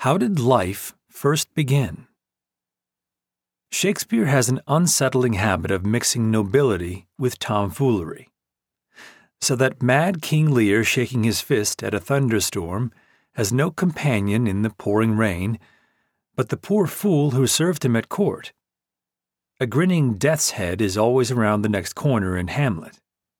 How did life first begin? Shakespeare has an unsettling habit of mixing nobility with tomfoolery. So that mad King Lear shaking his fist at a thunderstorm has no companion in the pouring rain, but the poor fool who served him at court. A grinning death's head is always around the next corner in Hamlet.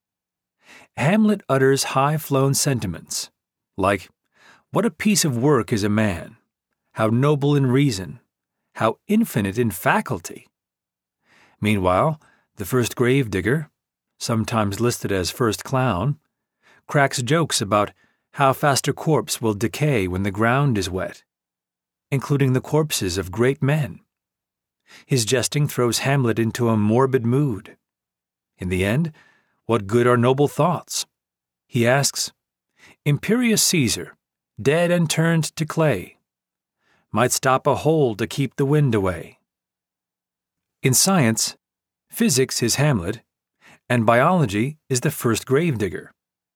Hamlet utters high-flown sentiments, like, "What a piece of work is a man! How noble in reason! How infinite in faculty!" Meanwhile, the first gravedigger, sometimes listed as first clown, cracks jokes about how fast a corpse will decay when the ground is wet, including the corpses of great men. His jesting throws Hamlet into a morbid mood. In the end, what good are noble thoughts? He asks, "Imperious Caesar, dead and turned to clay, might stop a hole to keep the wind away." In science, physics is Hamlet, and biology is the first gravedigger.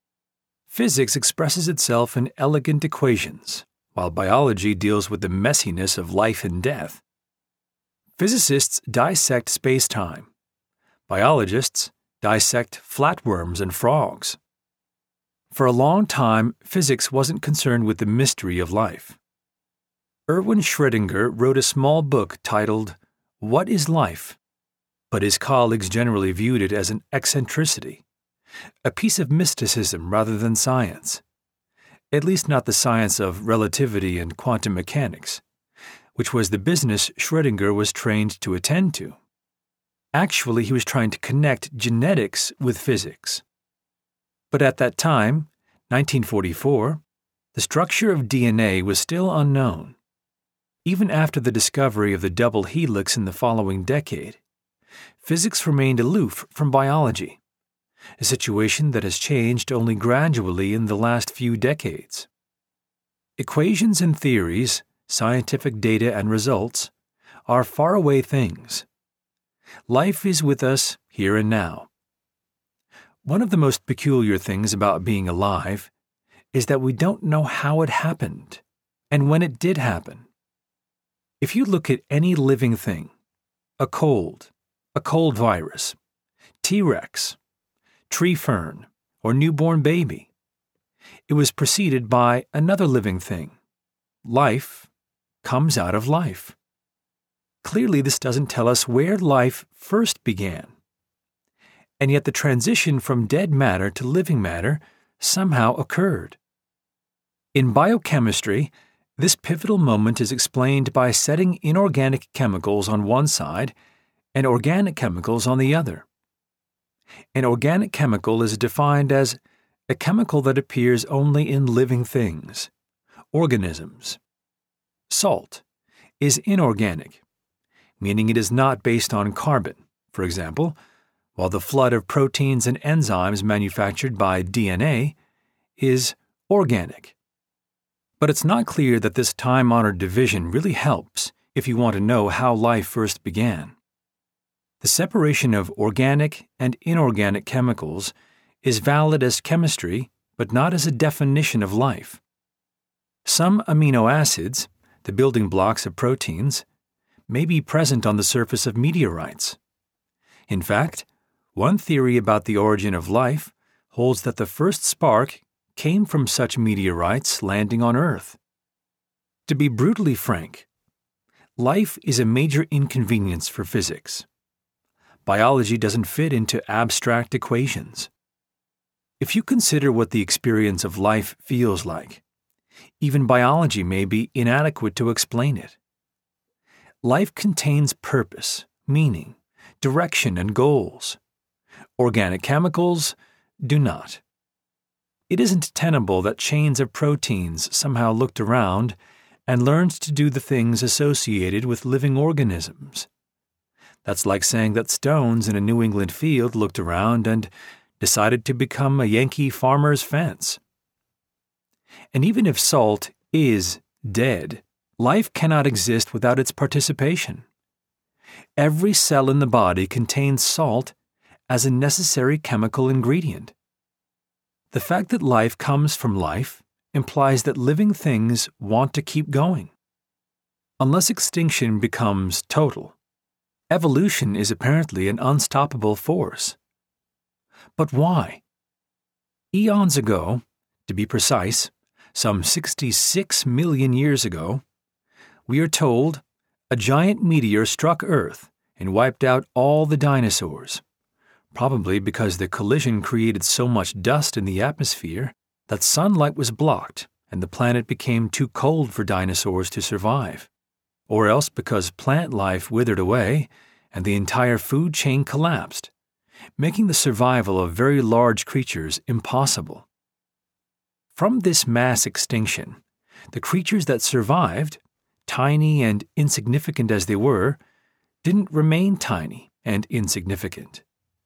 Physics expresses itself in elegant equations, while biology deals with the messiness of life and death. Physicists dissect space-time. Biologists dissect flatworms and frogs. For a long time, physics wasn't concerned with the mystery of life. Erwin Schrödinger wrote a small book titled, "What is Life?" but his colleagues generally viewed it as an eccentricity, a piece of mysticism rather than science, at least not the science of relativity and quantum mechanics, which was the business Schrödinger was trained to attend to. Actually, he was trying to connect genetics with physics. But at that time, 1944, the structure of DNA was still unknown. Even after the discovery of the double helix in the following decade, physics remained aloof from biology, a situation that has changed only gradually in the last few decades. Equations and theories, scientific data and results, are faraway things. Life is with us here and now. One of the most peculiar things about being alive is that we don't know how it happened and when it did happen. If you look at any living thing, a cold virus, T-Rex, tree fern, or newborn baby, it was preceded by another living thing. Life comes out of life. Clearly, this doesn't tell us where life first began. And yet the transition from dead matter to living matter somehow occurred. In biochemistry, this pivotal moment is explained by setting inorganic chemicals on one side and organic chemicals on the other. An organic chemical is defined as a chemical that appears only in living things, organisms. Salt is inorganic, meaning it is not based on carbon, for example, while the flood of proteins and enzymes manufactured by DNA is organic. But it's not clear that this time-honored division really helps if you want to know how life first began. The separation of organic and inorganic chemicals is valid as chemistry, but not as a definition of life. Some amino acids, the building blocks of proteins, may be present on the surface of meteorites. In fact, one theory about the origin of life holds that the first spark came from such meteorites landing on Earth. To be brutally frank, life is a major inconvenience for physics. Biology doesn't fit into abstract equations. If you consider what the experience of life feels like, even biology may be inadequate to explain it. Life contains purpose, meaning, direction, and goals. Organic chemicals do not. It isn't tenable that chains of proteins somehow looked around and learned to do the things associated with living organisms. That's like saying that stones in a New England field looked around and decided to become a Yankee farmer's fence. And even if salt is dead, life cannot exist without its participation. Every cell in the body contains salt as a necessary chemical ingredient. The fact that life comes from life implies that living things want to keep going. unless extinction becomes total. Evolution is apparently an unstoppable force. But why? Eons ago, to be precise, some 66 million years ago, we are told a giant meteor struck Earth and wiped out all the dinosaurs, probably because the collision created so much dust in the atmosphere that sunlight was blocked and the planet became too cold for dinosaurs to survive, or else because plant life withered away and the entire food chain collapsed, making the survival of very large creatures impossible. From this mass extinction, the creatures that survived, tiny and insignificant as they were, didn't remain tiny and insignificant.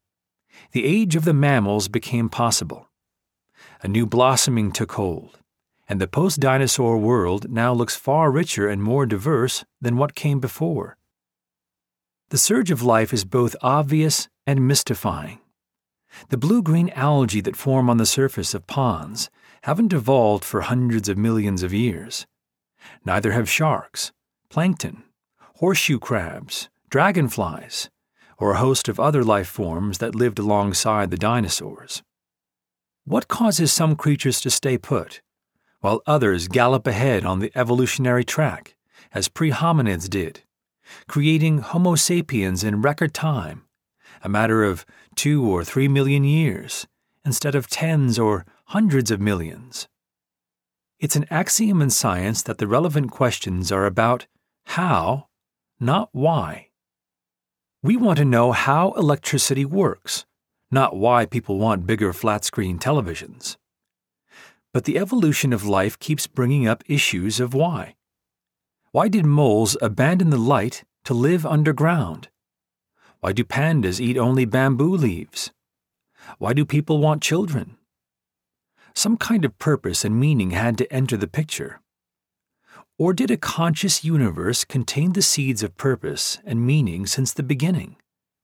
The age of the mammals became possible. A new blossoming took hold, and the post-dinosaur world now looks far richer and more diverse than what came before. The surge of life is both obvious and mystifying. The blue-green algae that form on the surface of ponds haven't evolved for hundreds of millions of years. Neither have sharks, plankton, horseshoe crabs, dragonflies, or a host of other life forms that lived alongside the dinosaurs. What causes some creatures to stay put, while others gallop ahead on the evolutionary track, as pre-hominids did, creating Homo sapiens in record time, a matter of 2 or 3 million years, instead of tens or hundreds of millions? It's an axiom in science that the relevant questions are about how, not why. We want to know how electricity works, not why people want bigger flat-screen televisions. But the evolution of life keeps bringing up issues of why. Why did moles abandon the light to live underground? Why do pandas eat only bamboo leaves? Why do people want children? Some kind of purpose and meaning had to enter the picture. Or did a conscious universe contain the seeds of purpose and meaning since the beginning?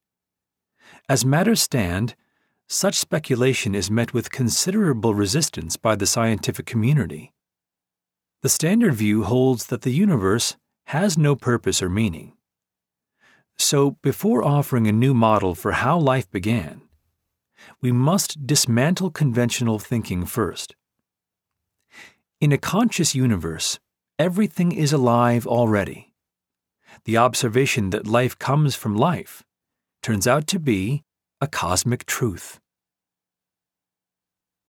As matters stand, such speculation is met with considerable resistance by the scientific community. The standard view holds that the universe has no purpose or meaning. So, before offering a new model for how life began, we must dismantle conventional thinking first. In a conscious universe, everything is alive already. The observation that life comes from life turns out to be a cosmic truth.